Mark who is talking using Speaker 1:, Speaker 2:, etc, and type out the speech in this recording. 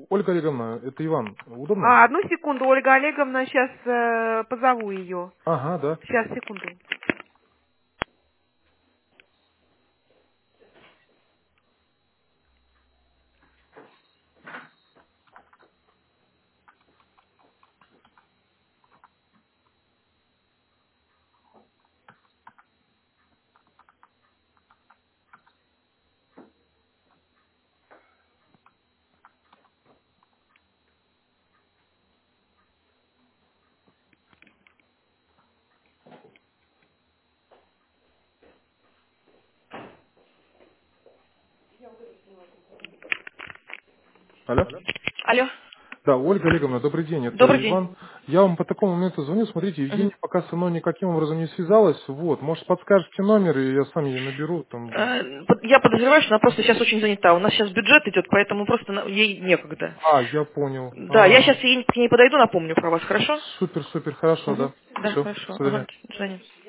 Speaker 1: Ольга Олеговна, это Иван. Удобно?
Speaker 2: Одну секунду, Ольга Олеговна, сейчас позову ее.
Speaker 1: Ага, да.
Speaker 2: Сейчас, секунду.
Speaker 1: Алло?
Speaker 2: Алло,
Speaker 1: Да, Ольга Олеговна, добрый день, это
Speaker 2: добрый день.
Speaker 1: Иван. Я вам по такому моменту звоню, смотрите,
Speaker 2: Мгм.
Speaker 1: Евгения пока со мной никаким образом не связалась, вот, может подскажете номер, и я сам ее наберу, там.
Speaker 2: Я подозреваю, что она просто сейчас очень занята. У нас сейчас бюджет идет, поэтому просто ей некогда.
Speaker 1: Я понял.
Speaker 2: Да, я сейчас к ней подойду, напомню про вас, хорошо?
Speaker 1: Супер, хорошо,
Speaker 2: Угу.
Speaker 1: да.
Speaker 2: Да,
Speaker 1: Все, до
Speaker 2: хорошо. Ага,
Speaker 1: свидания.
Speaker 2: до свидания.